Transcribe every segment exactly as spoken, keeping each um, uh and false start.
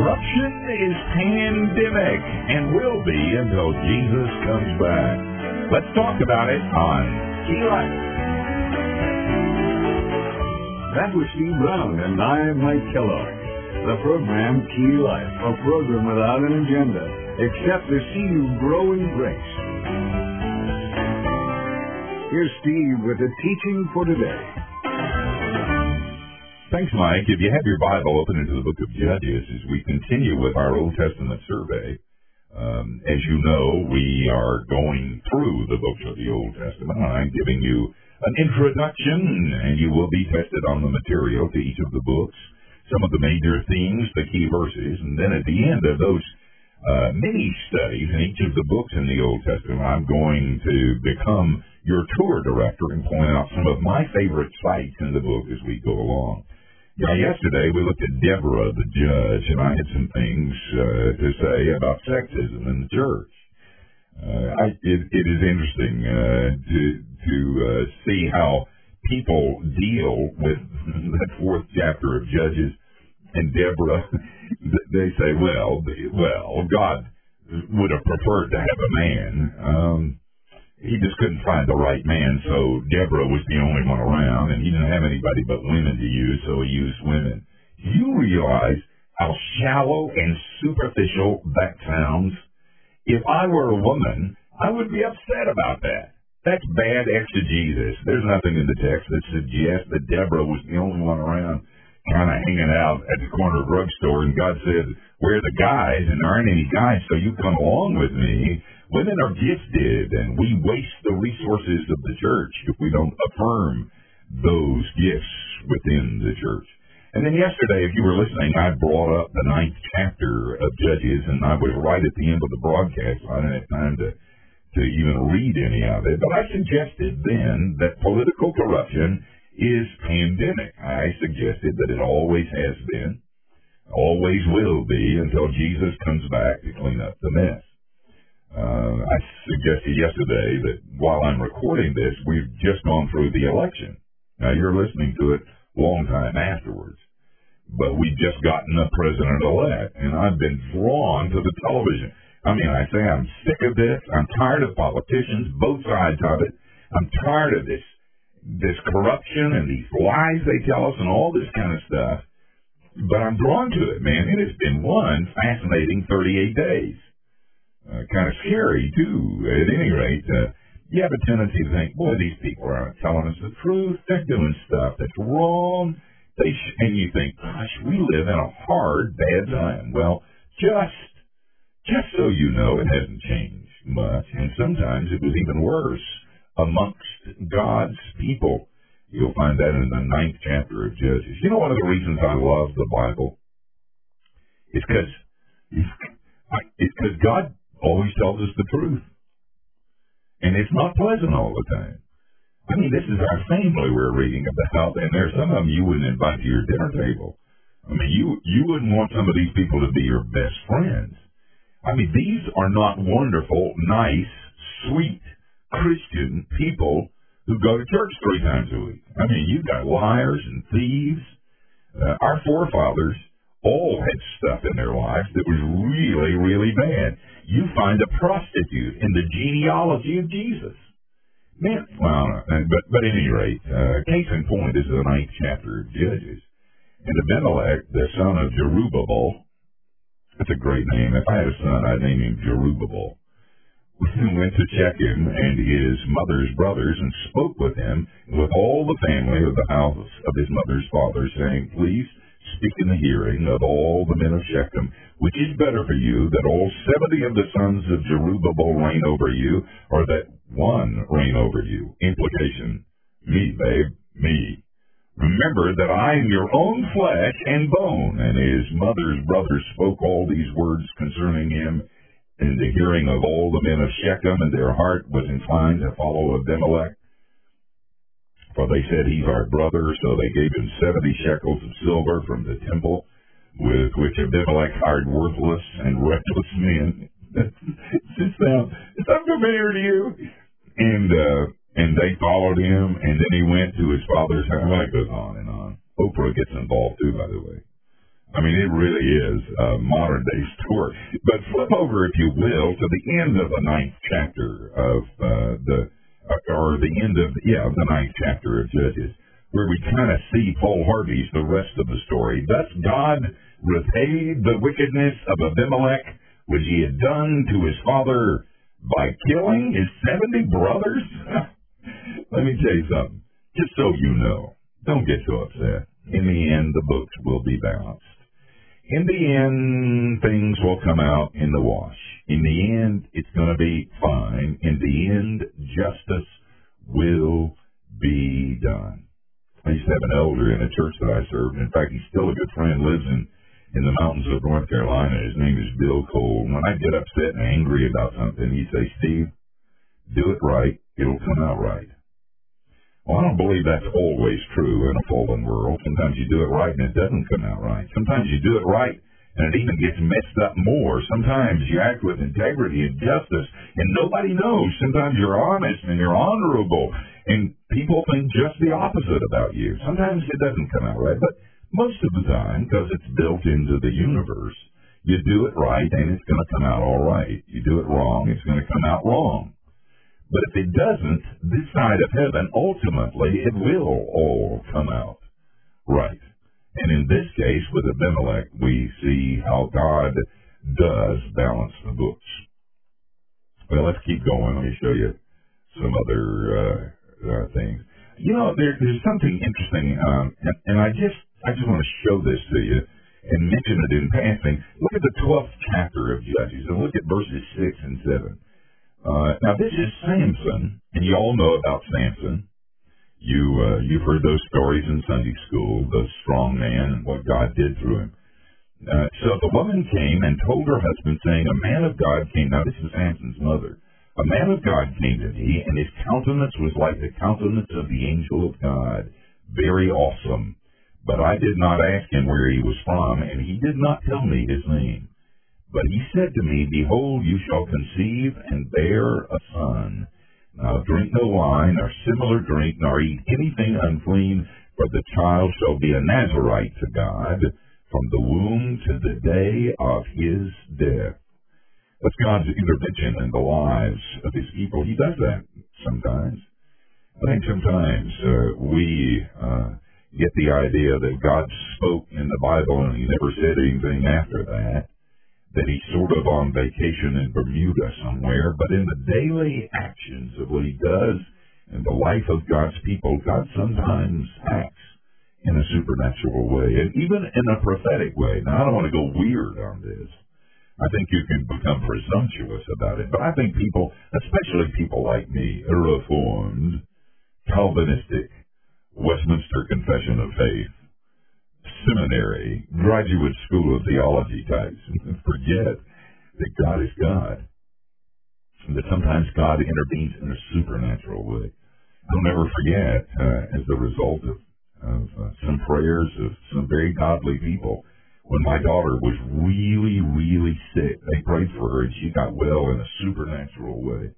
corruption is pandemic and will be until Jesus comes back. Let's talk about it on Key Life. That was Steve Brown, and I am Mike Kellogg. The program Key Life, a program without an agenda, except to see you grow in grace. Here's Steve with the teaching for today. Thanks, Mike. If you have your Bible, open into the book of Judges as we continue with our Old Testament survey. Um, as you know, we are going through the books of the Old Testament. I'm giving you an introduction, and you will be tested on the material to each of the books, some of the major themes, the key verses, and then at the end of those uh, mini studies in each of the books in the Old Testament, I'm going to become your tour director and point out some of my favorite sites in the book as we go along. Now, yesterday we looked at Deborah, the judge, and I had some things uh, to say about sexism in the church. Uh, I, it, it is interesting uh, to to uh, see how people deal with that fourth chapter of Judges and Deborah. They say, well, well, God would have preferred to have a man. Um, He just couldn't find the right man, so Deborah was the only one around, and he didn't have anybody but women to use, so he used women. Do you realize how shallow and superficial that sounds? If I were a woman, I would be upset about that. That's bad exegesis. There's nothing in the text that suggests that Deborah was the only one around kind of hanging out at the corner drugstore, and God said, "Where are the guys?" And there aren't any guys, so you come along with me. Women are gifted, and we waste the resources of the church if we don't affirm those gifts within the church. And then yesterday, if you were listening, I brought up the ninth chapter of Judges, and I was right at the end of the broadcast. So I didn't have time to, to even read any of it. But I suggested then that political corruption is pandemic. I suggested that it always has been, always will be, until Jesus comes back to clean up the mess. Uh, I suggested yesterday that while I'm recording this, we've just gone through the election. Now, you're listening to it a long time afterwards. But we've just gotten a president-elect, and I've been drawn to the television. I mean, I say I'm sick of this. I'm tired of politicians, both sides of it. I'm tired of this this corruption and these lies they tell us and all this kind of stuff. But I'm drawn to it, man. It has been one fascinating thirty-eight days. Uh, kind of scary, too. At any rate, uh, you have a tendency to think, boy, these people aren't telling us the truth. They're doing stuff that's wrong. They sh-, and you think, gosh, we live in a hard, bad time. Well, just, just so you know, it hasn't changed much. And sometimes it was even worse amongst God's people. You'll find that in the ninth chapter of Judges. You know, one of the reasons I love the Bible is because it's because God always tells us the truth. And it's not pleasant all the time. I mean, this is our family we're reading about, and there's some of them you wouldn't invite to your dinner table. I mean, you you wouldn't want some of these people to be your best friends. I mean, these are not wonderful, nice, sweet Christian people who go to church three times a week. I mean, you've got liars and thieves. Uh, our forefathers all had stuff in their lives that was really, really bad. You find a prostitute in the genealogy of Jesus. Man, well, but, but at any rate, uh, case in point is the ninth chapter of Judges. And Abimelech, the son of Jerubbaal, that's a great name. If I had a son, I'd name him Jerubbaal. Went to Shechem and his mother's brothers and spoke with him, with all the family of the house of his mother's father, saying, "Please speak in the hearing of all the men of Shechem, which is better for you, that all seventy of the sons of Jerubbaal reign over you, or that one reign over you?" Implication, me, babe, me. "Remember that I am your own flesh and bone." And his mother's brothers spoke all these words concerning him in the hearing of all the men of Shechem, and their heart was inclined to follow Abimelech. For they said, "He's our brother," so they gave him seventy shekels of silver from the temple, with which Abimelech hired worthless and reckless men. It sounds familiar to you? And uh, and they followed him, and then he went to his father's house. Well, it goes on and on. Oprah gets involved too, by the way. I mean, it really is a modern-day story. But flip over, if you will, to the end of the ninth chapter of uh, the, uh, or the end of, yeah, of the ninth chapter of Judges, where we kind of see Paul Harvey's the rest of the story. Thus God repaid the wickedness of Abimelech, which he had done to his father by killing his seventy brothers. Let me tell you something, just so you know. Don't get so upset. In the end, the books will be balanced. In the end, things will come out in the wash. In the end, it's going to be fine. In the end, justice will be done. I used to have an elder in a church that I served. In fact, he's still a good friend, lives in, in the mountains of North Carolina. His name is Bill Cole. When I get upset and angry about something, he'd say, Steve, do it right. It'll come out right. Well, I don't believe that's always true in a fallen world. Sometimes you do it right and it doesn't come out right. Sometimes you do it right and it even gets messed up more. Sometimes you act with integrity and justice and nobody knows. Sometimes you're honest and you're honorable and people think just the opposite about you. Sometimes it doesn't come out right, but most of the time, because it's built into the universe, you do it right and it's going to come out all right. You do it wrong, it's going to come out wrong. But if it doesn't, this side of heaven, ultimately, it will all come out right. And in this case, with Abimelech, we see how God does balance the books. Well, let's keep going. Let me show you some other uh, uh, things. You know, there, there's something interesting, um, and, and I just I just want to show this to you and mention it in passing. Look at the twelfth chapter of Judges, and look at verses six and seven. Uh, now, this is Samson, and you all know about Samson. You, uh, you've heard those stories in Sunday school, the strong man and what God did through him. Uh, so the woman came and told her husband, saying, a man of God came. Now, this is Samson's mother. A man of God came to me, and his countenance was like the countenance of the angel of God, very awesome. But I did not ask him where he was from, and he did not tell me his name. But he said to me, behold, you shall conceive and bear a son. Now drink no wine, or similar drink, nor eat anything unclean, for the child shall be a Nazarite to God from the womb to the day of his death. That's God's intervention in the lives of his people. He does that sometimes. I think sometimes uh, we uh, get the idea that God spoke in the Bible and he never said anything after that. That he's sort of on vacation in Bermuda somewhere, but in the daily actions of what he does in the life of God's people, God sometimes acts in a supernatural way, and even in a prophetic way. Now, I don't want to go weird on this. I think you can become presumptuous about it, but I think people, especially people like me, Reformed, Calvinistic, Westminster Confession of Faith, seminary, graduate school of theology types, forget that God is God. That sometimes God intervenes in a supernatural way. I'll never forget, uh, as a result of, of uh, some prayers of some very godly people, when my daughter was really, really sick, they prayed for her and she got well in a supernatural way.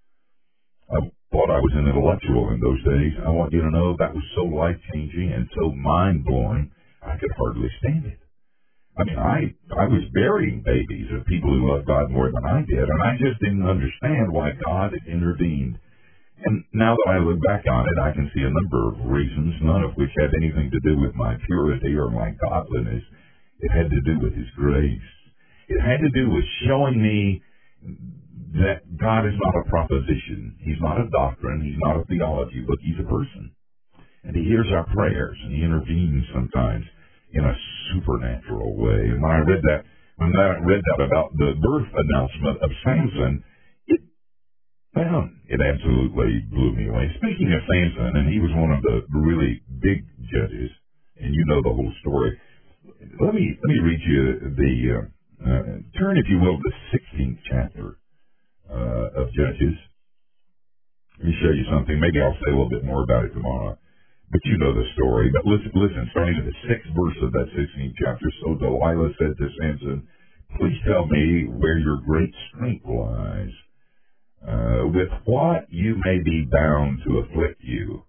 I thought I was an intellectual in those days. I want you to know that was so life-changing and so mind-blowing, I could hardly stand it. I mean, I I was burying babies of people who loved God more than I did, and I just didn't understand why God had intervened. And now that I look back on it, I can see a number of reasons, none of which had anything to do with my purity or my godliness. It had to do with His grace. It had to do with showing me that God is not a proposition. He's not a doctrine. He's not a theology, but He's a person. And He hears our prayers, and He intervenes sometimes in a supernatural way. And when I read that, when I read that about the birth announcement of Samson, it, well, it absolutely blew me away. Speaking of Samson, and he was one of the really big judges, and you know the whole story. Let me let me read you the uh, uh, turn, if you will, the sixteenth chapter uh, of Judges. Let me show you something. Maybe I'll say a little bit more about it tomorrow. But you know the story. But listen, listen, starting at the sixth verse of that sixteenth chapter. So Delilah said to Samson, please tell me where your great strength lies, uh, with what you may be bound to afflict you.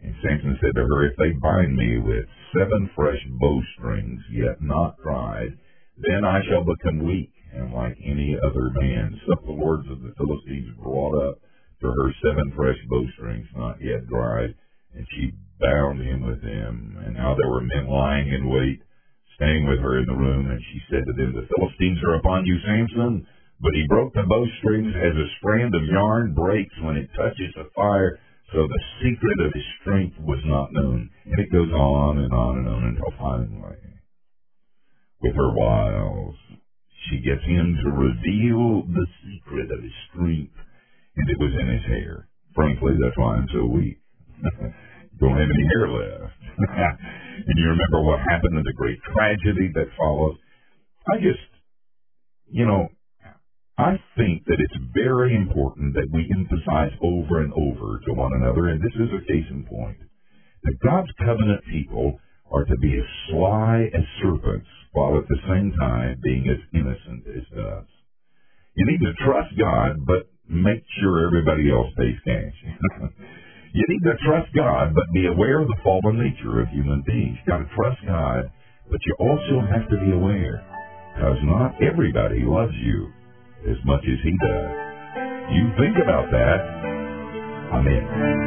And Samson said to her, if they bind me with seven fresh bowstrings, yet not dried, then I shall become weak, and like any other man. So the words of the Philistines brought up to her seven fresh bowstrings, not yet dried, and she bound him with them. And now there were men lying in wait, staying with her in the room, and she said to them, the Philistines are upon you, Samson. But he broke the bowstrings as a strand of yarn breaks when it touches a fire, so the secret of his strength was not known. And it goes on and on and on until finally, with her wiles, she gets him to reveal the secret of his strength, and it was in his hair. Frankly, that's why I'm so weak. Don't have any hair left. And you remember what happened in the great tragedy that followed? I just, you know, I think that it's very important that we emphasize over and over to one another, and this is a case in point, that God's covenant people are to be as sly as serpents, while at the same time being as innocent as doves. You need to trust God, but make sure everybody else pays cash. You need to trust God, but be aware of the fallen nature of human beings. You've got to trust God, but you also have to be aware, because not everybody loves you as much as he does. You think about that. Amen.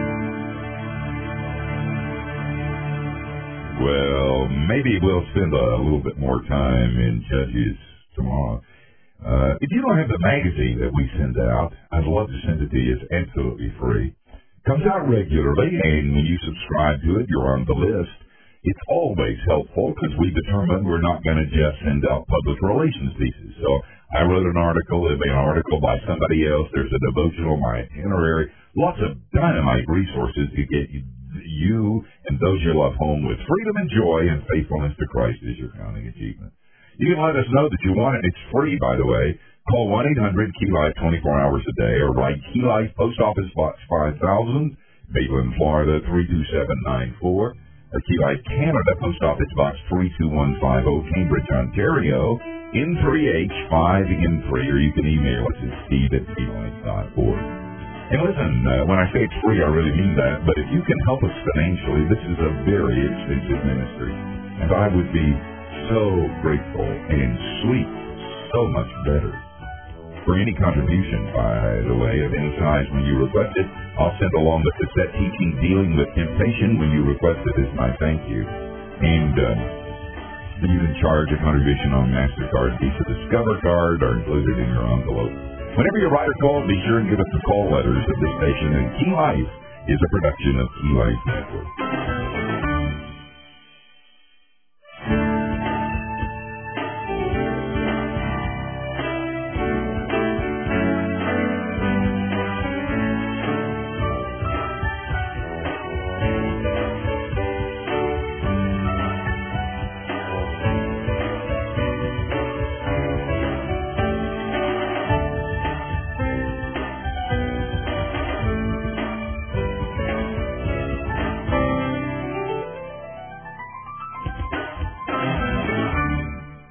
Well, maybe we'll spend a little bit more time in Judges tomorrow. Uh, if you don't have the magazine that we send out, I'd love to send it to you. It's absolutely free. Comes out regularly, and when you subscribe to it, you're on the list. It's always helpful because we determined we're not going to just send out public relations pieces. So I wrote an article, an article by somebody else. There's a devotional, my itinerary, lots of dynamite resources to get you, you and those you love home with freedom and joy and faithfulness to Christ as your crowning achievement. You can let us know that you want it. It's free, by the way. Call one eight hundred Key Life twenty-four hours a day or write Key Life, Post Office Box five thousand, Maitland, Florida three two seven nine four. Or Key Life Canada, Post Office Box three two one five zero, Cambridge, Ontario, N three H five N three. Or you can email us at steve at key life dot org. And listen, uh, when I say it's free, I really mean that. But if you can help us financially, this is a very expensive ministry. And I would be so grateful and sleep so much better for any contribution, by the way, of any size when you request it. I'll send along the cassette teaching Dealing with Temptation when you request it as my thank you. And um, you can charge a contribution on MasterCard, Visa, Discover Card are included in your envelope. Whenever you write or call, be sure and give us the call letters of this station. And Key Life is a production of Key Life Network.